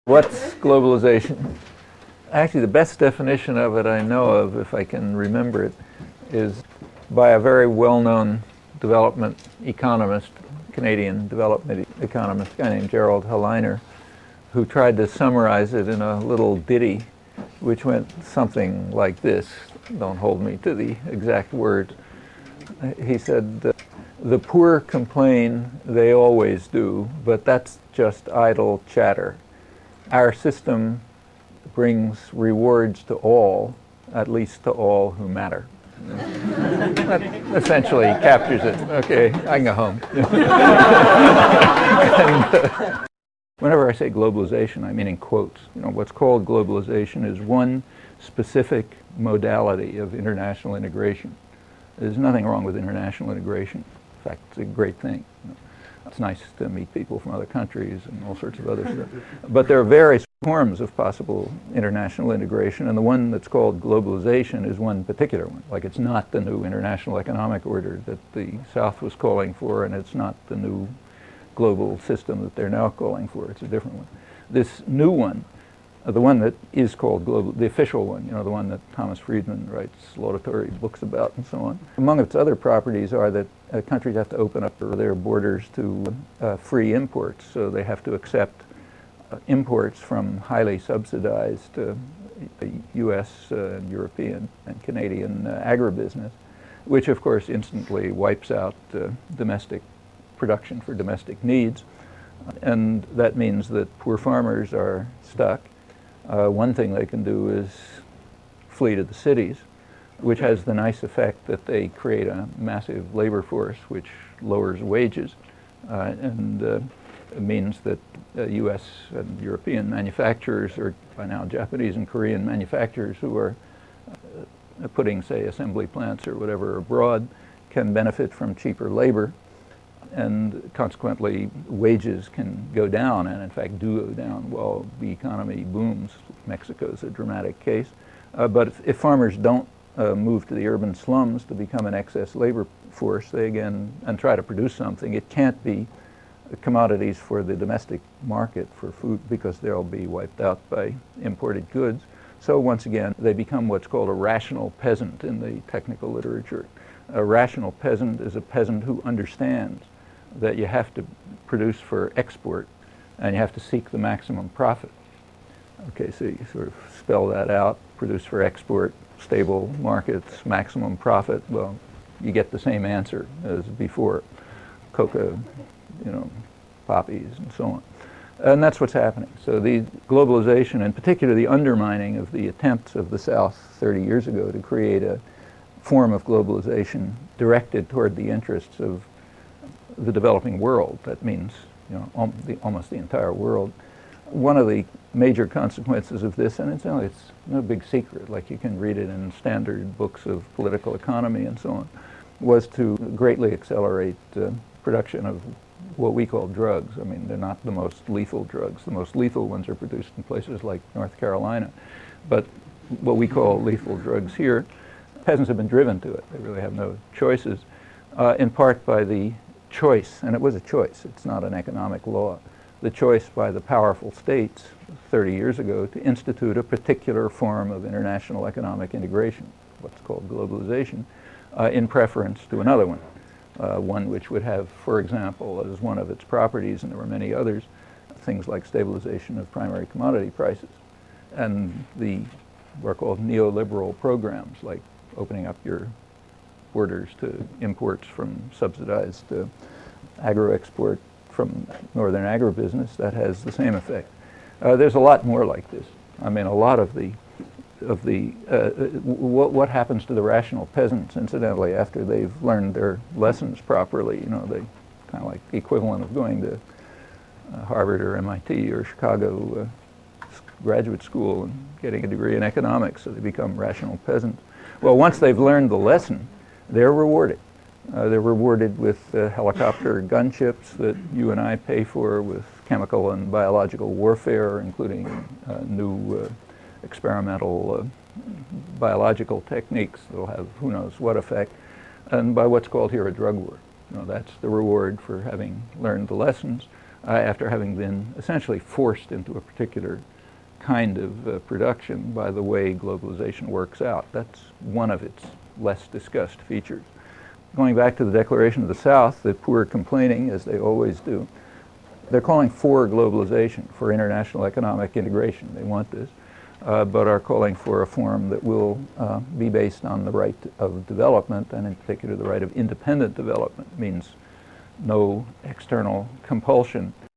What's globalization? Actually, the best definition of it I know of, if I can remember it, is by a very well-known development economist, Canadian development economist, a guy named Gerald Helleiner, who tried to summarize it in a little ditty which went something like this. Don't hold me to the exact words. He said, "The poor complain, they always do, but that's just idle chatter. Our system brings rewards to all, at least to all who matter." That essentially captures it. Okay, I can go home. Whenever I say globalization, I mean in quotes. What's called globalization is one specific modality of international integration. There's nothing wrong with international integration. In fact, it's a great thing. It's nice to meet people from other countries and all sorts of other stuff. But there are various forms of possible international integration, and the one that's called globalization is one particular one. Like, it's not the new international economic order that the South was calling for, and it's not the new global system that they're now calling for. It's a different one. This new one, the one that is called global, the official one, the one that Thomas Friedman writes laudatory books about and so on. Among its other properties are that countries have to open up their borders to free imports, so they have to accept imports from highly subsidized U.S., European, and Canadian agribusiness, which of course instantly wipes out domestic production for domestic needs, and that means that poor farmers are stuck. One thing they can do is flee to the cities, which has the nice effect that they create a massive labor force which lowers wages, and means that U.S. and European manufacturers, or by now Japanese and Korean manufacturers who are putting, say, assembly plants or whatever abroad, can benefit from cheaper labor, and consequently wages can go down, and in fact do go down while the economy booms. Mexico is a dramatic case. But if farmers don't move to the urban slums to become an excess labor force, they again, and try to produce something, it can't be commodities for the domestic market for food, because they'll be wiped out by imported goods. So once again, they become what's called a rational peasant in the technical literature. A rational peasant is a peasant who understands that you have to produce for export and you have to seek the maximum profit. Okay, so you sort of spell that out: produce for export, stable markets, maximum profit. Well, you get the same answer as before: coca, poppies, and so on. And that's what's happening. So the globalization, in particular the undermining of the attempts of the South 30 years ago to create a form of globalization directed toward the interests of the developing world. That means, almost the entire world. One of the major consequences of this, and it's no big secret, like you can read it in standard books of political economy and so on, was to greatly accelerate production of what we call drugs. I mean, they're not the most lethal drugs. The most lethal ones are produced in places like North Carolina. But what we call lethal drugs here, peasants have been driven to it. They really have no choices, in part by the choice, and it was a choice, it's not an economic law, the choice by the powerful states 30 years ago to institute a particular form of international economic integration, what's called globalization, in preference to another one. One which would have, for example, as one of its properties, and there were many others, things like stabilization of primary commodity prices, and what are called neoliberal programs, like opening up your borders to imports from subsidized agro-export from northern agribusiness. That has the same effect. There's a lot more like this. I mean, a lot of what happens to the rational peasants, incidentally, after they've learned their lessons properly, they kind of like the equivalent of going to Harvard or MIT or Chicago graduate school and getting a degree in economics, so they become rational peasants. Well, once they've learned the lesson, they're rewarded. They're rewarded with helicopter gunships that you and I pay for, with chemical and biological warfare, including new experimental biological techniques that will have who knows what effect, and by what's called here a drug war. That's the reward for having learned the lessons. after having been essentially forced into a particular kind of production by the way globalization works out. That's one of its less discussed features. Going back to the Declaration of the South, the poor are complaining, as they always do. They're calling for globalization, for international economic integration. They want this, but are calling for a form that will be based on the right of development, and in particular the right of independent development. It means no external compulsion.